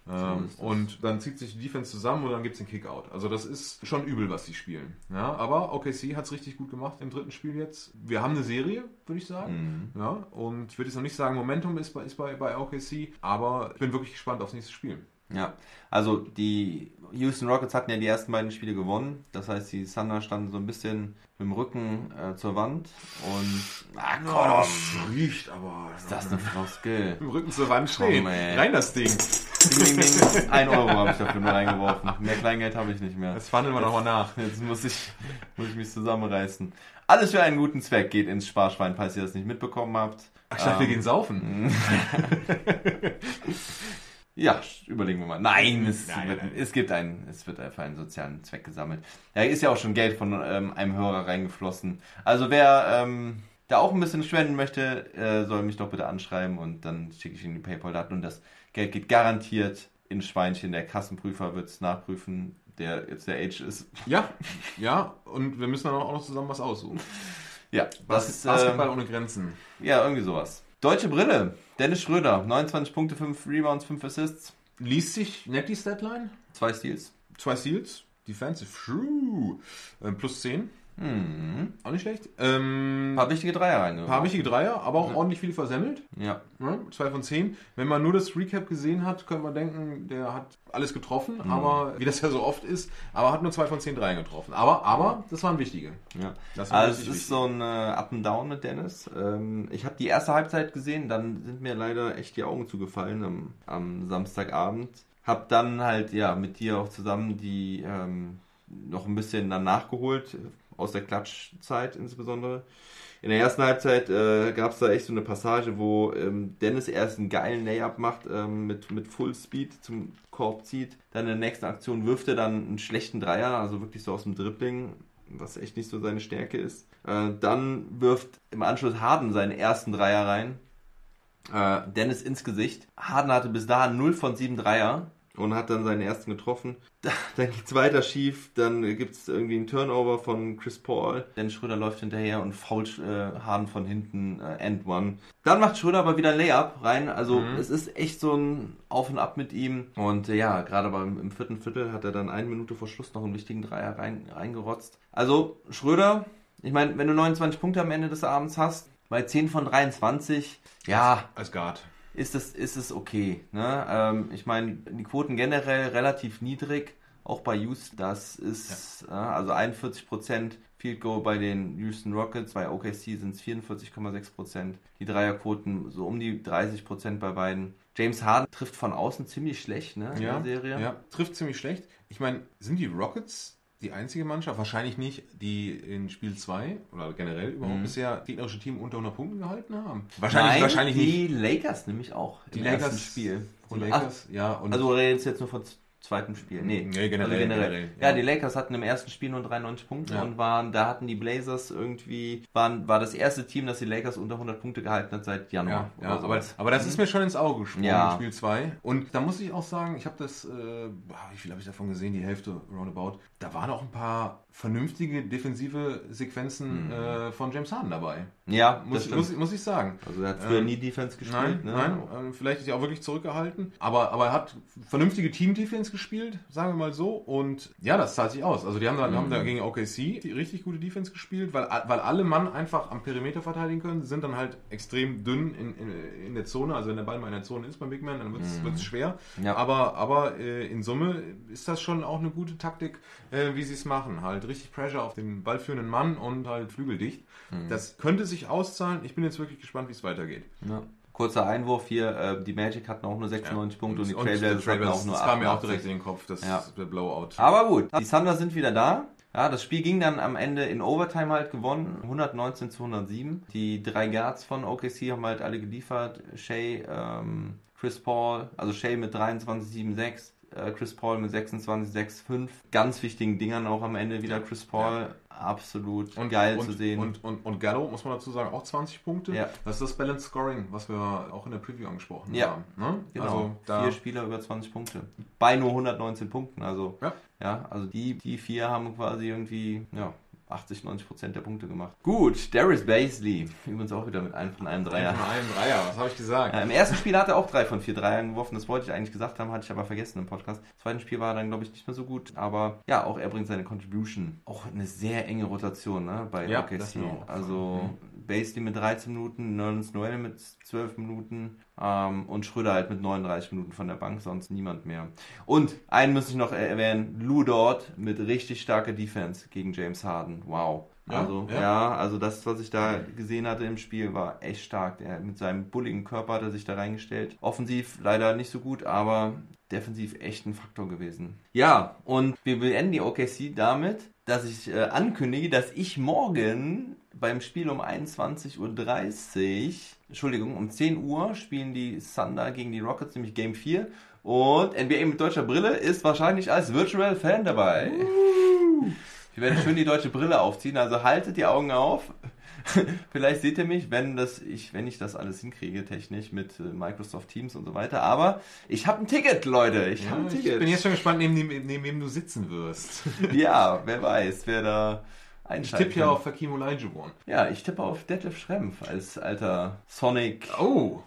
Und dann zieht sich die Defense zusammen und dann gibt es den Kickout. Also das ist schon übel, was sie spielen. Ja, aber OKC hat es richtig gut gemacht im 3. Spiel jetzt. Wir haben eine Serie, würde ich sagen. Ja, und ich würde jetzt noch nicht sagen, Momentum ist bei OKC, aber ich bin wirklich gespannt aufs nächste Spiel. Ja, also die Houston Rockets hatten ja die ersten beiden Spiele gewonnen. Das heißt, die Thunder standen so ein bisschen mit dem Rücken zur Wand. Und das riecht aber. Ist das eine Floskel? Mit dem Rücken zur Wand stehen. Rein das Ding. 1 Euro habe ich dafür nur reingeworfen. Mehr Kleingeld habe ich nicht mehr. Das verhandeln wir nochmal nach. Jetzt muss ich mich zusammenreißen. Alles für einen guten Zweck geht ins Sparschwein, falls ihr das nicht mitbekommen habt. Ach, ich dachte, wir gehen saufen. Ja, überlegen wir mal. Nein, es wird für einen sozialen Zweck gesammelt. Da ist ja auch schon Geld von einem Hörer reingeflossen. Also wer da auch ein bisschen spenden möchte, soll mich doch bitte anschreiben und dann schicke ich Ihnen die PayPal-Daten und das Geld geht garantiert ins Schweinchen. Der Kassenprüfer wird es nachprüfen, der jetzt der Age ist. Ja, und wir müssen dann auch noch zusammen was aussuchen. Ja, das ist Basketball ohne Grenzen. Ja, irgendwie sowas. Deutsche Brille. Dennis Schröder, 29 Punkte, 5 Rebounds, 5 Assists. Liest sich nett die Statline? 2 Steals. Defensive True. Plus 10. Auch nicht schlecht. Ein paar wichtige Dreier reingebracht. Aber auch ordentlich viel versemmelt. Ja. 2 von 10. Wenn man nur das Recap gesehen hat, könnte man denken, der hat alles getroffen, aber wie das ja so oft ist, aber hat nur 2 von 10 Dreien getroffen. Aber das waren wichtige. Ja. Das war Also es ist so ein Up and Down mit Dennis. Ich habe die erste Halbzeit gesehen, dann sind mir leider echt die Augen zugefallen am Samstagabend. Hab dann halt mit dir auch zusammen die noch ein bisschen dann nachgeholt, aus der Klatschzeit insbesondere. In der ersten Halbzeit gab es da echt so eine Passage, wo Dennis erst einen geilen Layup macht, mit Full Speed zum Korb zieht. Dann in der nächsten Aktion wirft er dann einen schlechten Dreier, also wirklich so aus dem Dribbling, was echt nicht so seine Stärke ist. Dann wirft im Anschluss Harden seinen ersten Dreier rein. Dennis ins Gesicht. Harden hatte bis dahin 0 von 7 Dreier und hat dann seinen ersten getroffen. Dann geht's weiter schief, dann gibt's irgendwie einen Turnover von Chris Paul. Dennis Schröder läuft hinterher und foult Harden von hinten, and one. Dann macht Schröder aber wieder ein Layup rein, also es ist echt so ein Auf und Ab mit ihm. Und gerade im vierten Viertel hat er dann 1 Minute vor Schluss noch einen wichtigen Dreier reingerotzt. Also Schröder, ich meine, wenn du 29 Punkte am Ende des Abends hast, bei 10 von 23, als Guard. Ist es okay. Ne? Ich meine, die Quoten generell relativ niedrig, auch bei Houston. Das ist also 41% Field Goal bei den Houston Rockets, bei OKC sind es 44,6%. Die Dreierquoten so um die 30% bei beiden. James Harden trifft von außen ziemlich schlecht, ne, in der Serie. Ja, trifft ziemlich schlecht. Ich meine, sind die Rockets die einzige Mannschaft, wahrscheinlich nicht, die in Spiel 2 oder generell überhaupt bisher gegnerische Team unter 100 Punkten gehalten haben? Wahrscheinlich nicht. Die Lakers nämlich auch im ersten Spiel. Die Lakers, und also reden jetzt nur von zweiten Spiel. Nee, generell. Ja, die Lakers hatten im ersten Spiel nur 93 Punkte und da hatten die Blazers war das erste Team, das die Lakers unter 100 Punkte gehalten hat seit Januar. Aber das ist mir schon ins Auge gesprungen in Spiel 2. Und da muss ich auch sagen, ich habe das, wie viel habe ich davon gesehen? Die Hälfte roundabout. Da waren auch ein paar vernünftige defensive Sequenzen von James Harden dabei. Ja, muss ich sagen. Also er hat früher nie Defense gespielt. Nein, vielleicht ist er auch wirklich zurückgehalten. Aber er hat vernünftige Team-Defense gespielt, sagen wir mal so. Und das zahlt sich aus. Also die haben da gegen OKC die richtig gute Defense gespielt, weil alle Mann einfach am Perimeter verteidigen können. Sie sind dann halt extrem dünn in der Zone. Also wenn der Ball mal in der Zone ist beim Big Man, dann wird es schwer. Ja. Aber in Summe ist das schon auch eine gute Taktik, wie sie es machen. Halt richtig Pressure auf den ballführenden Mann und halt flügeldicht. Das könnte sich auszahlen. Ich bin jetzt wirklich gespannt, wie es weitergeht. Ja. Kurzer Einwurf hier, die Magic hatten auch nur 96 Punkte und die Trailblazers hatten auch nur 88. Das kam mir auch direkt in den Kopf, der Blowout. Aber gut, die Thunder sind wieder da. Ja, das Spiel ging dann am Ende in Overtime halt gewonnen, 119-107. Die 3 Guards von OKC haben halt alle geliefert. Shea, Chris Paul, also Shea mit 23-7-6. Chris Paul mit 26-6-5. Ganz wichtigen Dingern auch am Ende wieder Chris Paul. Absolut geil zu sehen. Und Gallo, muss man dazu sagen, auch 20 Punkte. Ja. Das ist das Balanced Scoring, was wir auch in der Preview angesprochen haben. Ne? Genau. Also 4 Spieler über 20 Punkte. Bei nur 119 Punkten. Also, also die 4 haben quasi irgendwie 80-90% der Punkte gemacht. Gut, Darius Bazley. Übrigens auch wieder mit einem Dreier. Was habe ich gesagt? Im ersten Spiel hat er auch 3 von 4 Dreiern geworfen. Das wollte ich eigentlich gesagt haben, hatte ich aber vergessen im Podcast. Im zweiten Spiel war er dann, glaube ich, nicht mehr so gut. Aber auch er bringt seine Contribution. Auch eine sehr enge Rotation, ne, bei OKC. Also Bazley mit 13 Minuten, Nerlens Noel mit 12 Minuten und Schröder halt mit 39 Minuten von der Bank, sonst niemand mehr. Und einen muss ich noch erwähnen, Lou Dort mit richtig starker Defense gegen James Harden. Wow. Also das, was ich da gesehen hatte im Spiel, war echt stark. Er mit seinem bulligen Körper hat er sich da reingestellt. Offensiv leider nicht so gut, aber defensiv echt ein Faktor gewesen. Ja, und wir beenden die OKC damit, dass ich ankündige, dass ich morgen beim Spiel um 21.30 Uhr, um 10 Uhr spielen die Thunder gegen die Rockets, nämlich Game 4. Und NBA mit deutscher Brille ist wahrscheinlich als Virtual Fan dabei. Wir werden schön die deutsche Brille aufziehen, also haltet die Augen auf. Vielleicht seht ihr mich, wenn ich das alles hinkriege, technisch mit Microsoft Teams und so weiter. Aber ich habe ein Ticket, Leute. Ich bin jetzt schon gespannt, neben wem du sitzen wirst. Ja, wer weiß, wer da einschalten. Ich tippe ja auf Hakeem Olajuwon. Ja, ich tippe auf Detlef Schrempf als alter Sonic. Oh!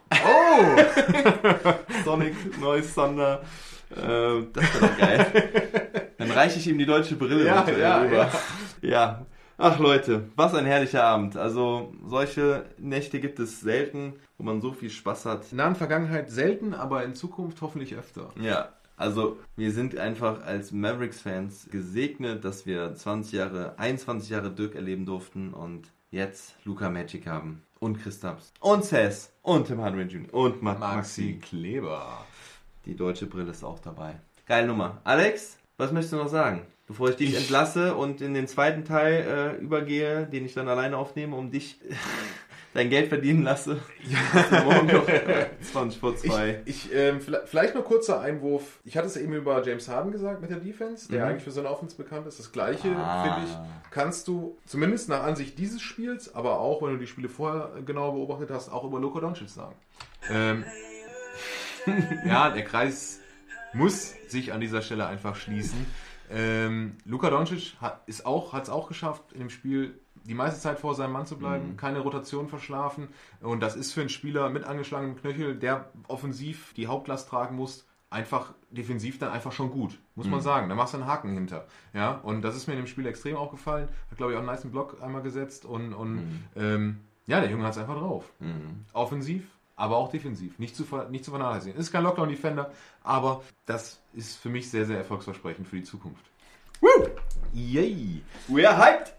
Sonic, neues Thunder. Das wäre doch geil. Dann reiche ich ihm die deutsche Brille rüber. Ja. Ach Leute, was ein herrlicher Abend. Also solche Nächte gibt es selten, wo man so viel Spaß hat. In der nahen Vergangenheit selten, aber in Zukunft hoffentlich öfter. Ja, also wir sind einfach als Mavericks-Fans gesegnet, dass wir 21 Jahre Dirk erleben durften und jetzt Luka Magic haben. Und Kristaps. Und Cess. Und Tim Hardaway Jr. Und Maxi Kleber. Die deutsche Brille ist auch dabei. Geile Nummer. Alex, was möchtest du noch sagen? Bevor ich dich entlasse und in den zweiten Teil übergehe, den ich dann alleine aufnehme, um dich dein Geld verdienen lasse. Ja. Morgen noch 20 vor 2. Vielleicht noch kurzer Einwurf. Ich hatte es eben über James Harden gesagt mit der Defense, der eigentlich für seine Offense bekannt ist. Das Gleiche, finde ich, kannst du zumindest nach Ansicht dieses Spiels, aber auch, wenn du die Spiele vorher genauer beobachtet hast, auch über Luka Doncic sagen. Ja, der Kreis muss sich an dieser Stelle einfach schließen. Luka Doncic hat es auch geschafft, in dem Spiel die meiste Zeit vor seinem Mann zu bleiben, keine Rotation verschlafen. Und das ist für einen Spieler mit angeschlagenem Knöchel, der offensiv die Hauptlast tragen muss, einfach defensiv dann einfach schon gut, muss man sagen. Da machst du einen Haken hinter. Ja? Und das ist mir in dem Spiel extrem aufgefallen. Hat, glaube ich, auch einen nicen Block einmal gesetzt. Ja, der Junge hat es einfach drauf. Offensiv, aber auch defensiv. Nicht zu vernachlässigen. Ist kein Lockdown-Defender, aber das ist für mich sehr, sehr erfolgsversprechend für die Zukunft. Woo! Yay! We are hyped!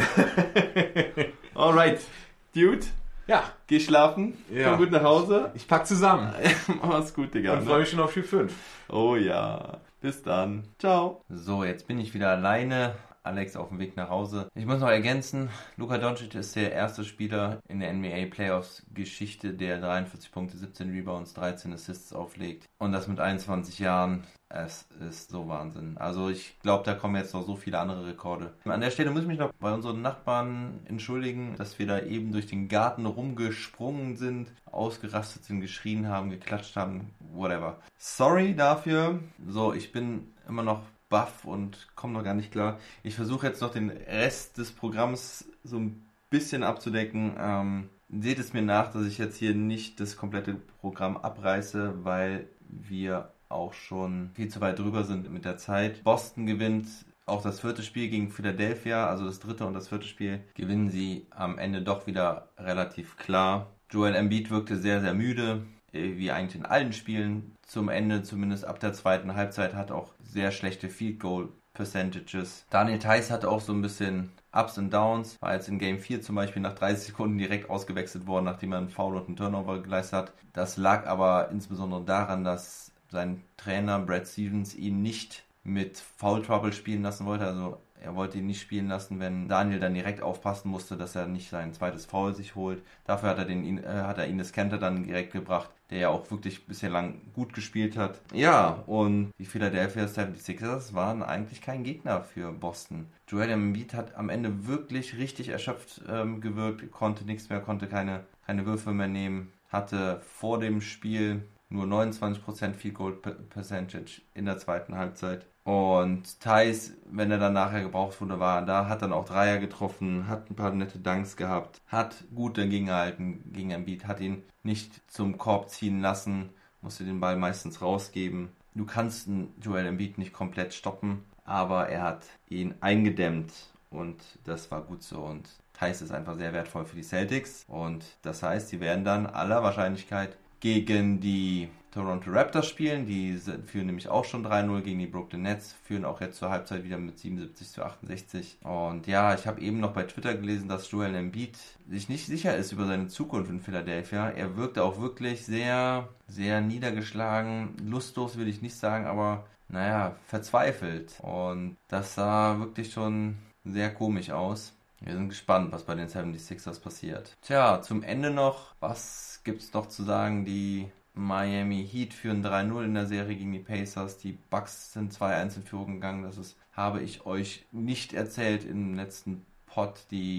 Alright, Dude. Ja. Geh schlafen, komm gut nach Hause. Ich pack zusammen. Mach's gut, Digga. Und freue mich schon auf Spiel 5. Oh ja. Bis dann. Ciao. So, jetzt bin ich wieder alleine. Alex auf dem Weg nach Hause. Ich muss noch ergänzen, Luka Doncic ist der erste Spieler in der NBA Playoffs Geschichte, der 43 Punkte, 17 Rebounds, 13 Assists auflegt. Und das mit 21 Jahren. Es ist so Wahnsinn. Also ich glaube, da kommen jetzt noch so viele andere Rekorde. An der Stelle muss ich mich noch bei unseren Nachbarn entschuldigen, dass wir da eben durch den Garten rumgesprungen sind, ausgerastet sind, geschrien haben, geklatscht haben, whatever. Sorry dafür. So, ich bin immer noch baff und komme noch gar nicht klar. Ich versuche jetzt noch den Rest des Programms so ein bisschen abzudecken. Seht es mir nach, dass ich jetzt hier nicht das komplette Programm abreiße, weil wir auch schon viel zu weit drüber sind mit der Zeit. Boston gewinnt auch das 4. Spiel gegen Philadelphia, also das 3. und das 4. Spiel, gewinnen sie am Ende doch wieder relativ klar. Joel Embiid wirkte sehr, sehr müde, wie eigentlich in allen Spielen. Zum Ende, zumindest ab der zweiten Halbzeit, hat auch sehr schlechte Field Goal Percentages. Daniel Theis hatte auch so ein bisschen Ups und Downs, war jetzt in Game 4 zum Beispiel nach 30 Sekunden direkt ausgewechselt worden, nachdem er einen Foul und einen Turnover geleistet hat. Das lag aber insbesondere daran, dass sein Trainer Brad Stevens ihn nicht mit Foul Trouble spielen lassen wollte. Also er wollte ihn nicht spielen lassen, wenn Daniel dann direkt aufpassen musste, dass er nicht sein zweites Foul sich holt. Dafür hat er Ines Kanter dann direkt gebracht, der ja auch wirklich bisher lang gut gespielt hat. Ja, und die Philadelphia 76ers waren eigentlich kein Gegner für Boston. Joel Embiid hat am Ende wirklich richtig erschöpft gewirkt, konnte nichts mehr, konnte keine Würfe mehr nehmen, hatte vor dem Spiel nur 29% Field Goal Percentage in der zweiten Halbzeit. Und Theis, wenn er dann nachher gebraucht wurde, war da, hat dann auch Dreier getroffen, hat ein paar nette Dunks gehabt, hat gut dagegen gehalten gegen Embiid, hat ihn nicht zum Korb ziehen lassen, musste den Ball meistens rausgeben. Du kannst einen Joel Embiid nicht komplett stoppen, aber er hat ihn eingedämmt und das war gut so. Und Theis ist einfach sehr wertvoll für die Celtics und das heißt, sie werden dann aller Wahrscheinlichkeit gegen die Toronto Raptors spielen. Die führen nämlich auch schon 3-0 gegen die Brooklyn Nets, führen auch jetzt zur Halbzeit wieder mit 77-68. Und ja, ich habe eben noch bei Twitter gelesen, dass Joel Embiid sich nicht sicher ist über seine Zukunft in Philadelphia. Er wirkte auch wirklich sehr, sehr niedergeschlagen. Lustlos will ich nicht sagen, aber naja, verzweifelt. Und das sah wirklich schon sehr komisch aus. Wir sind gespannt, was bei den 76ers passiert. Tja, zum Ende noch, was gibt's noch zu sagen? Die Miami Heat führen 3-0 in der Serie gegen die Pacers. Die Bucks sind 2-1 in Führung gegangen. Das habe ich euch nicht erzählt im letzten Pod.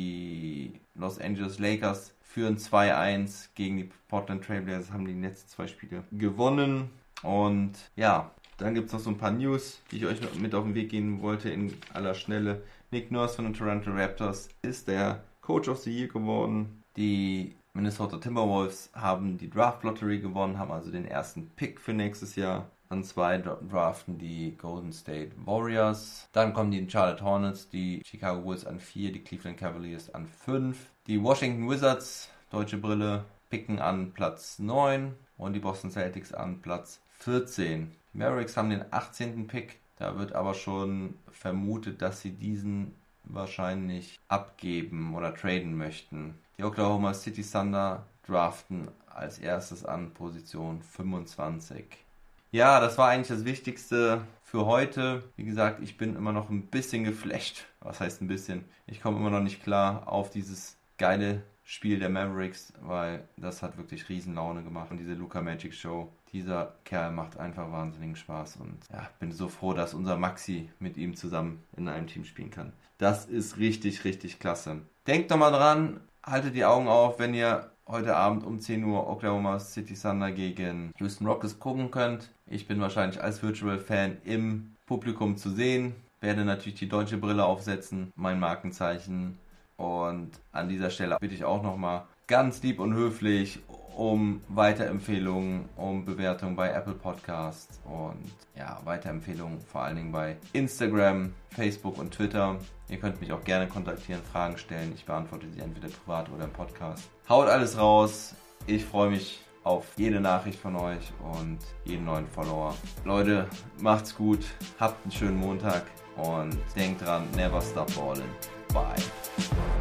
Die Los Angeles Lakers führen 2-1 gegen die Portland Trail Blazers, haben die letzten 2 Spiele gewonnen. Und ja, dann gibt es noch so ein paar News, die ich euch noch mit auf den Weg gehen wollte in aller Schnelle. Nick Nurse von den Toronto Raptors ist der Coach of the Year geworden. Die Minnesota Timberwolves haben die Draft Lottery gewonnen, haben also den ersten Pick für nächstes Jahr. An 2 draften die Golden State Warriors. Dann kommen die Charlotte Hornets, die Chicago Bulls an 4, die Cleveland Cavaliers an 5. Die Washington Wizards, deutsche Brille, picken an Platz 9 und die Boston Celtics an Platz 14. Die Mavericks haben den 18. Pick. Da wird aber schon vermutet, dass sie diesen wahrscheinlich abgeben oder traden möchten. Die Oklahoma City Thunder draften als erstes an Position 25. Ja, das war eigentlich das Wichtigste für heute. Wie gesagt, ich bin immer noch ein bisschen geflasht. Was heißt ein bisschen? Ich komme immer noch nicht klar auf dieses geile Spiel der Mavericks, weil das hat wirklich Riesenlaune gemacht. Und diese Luka Magic Show, dieser Kerl macht einfach wahnsinnigen Spaß. Und ja, bin so froh, dass unser Maxi mit ihm zusammen in einem Team spielen kann. Das ist richtig, richtig klasse. Denkt doch mal dran, haltet die Augen auf, wenn ihr heute Abend um 10 Uhr Oklahoma City Thunder gegen Houston Rockets gucken könnt. Ich bin wahrscheinlich als Virtual Fan im Publikum zu sehen. Werde natürlich die deutsche Brille aufsetzen, mein Markenzeichen. Und an dieser Stelle bitte ich auch nochmal ganz lieb und höflich um Weiterempfehlungen, um Bewertungen bei Apple Podcasts und ja, Weiterempfehlungen vor allen Dingen bei Instagram, Facebook und Twitter. Ihr könnt mich auch gerne kontaktieren, Fragen stellen. Ich beantworte sie entweder privat oder im Podcast. Haut alles raus. Ich freue mich auf jede Nachricht von euch und jeden neuen Follower. Leute, macht's gut. Habt einen schönen Montag und denkt dran, never stop ballin'. Bye.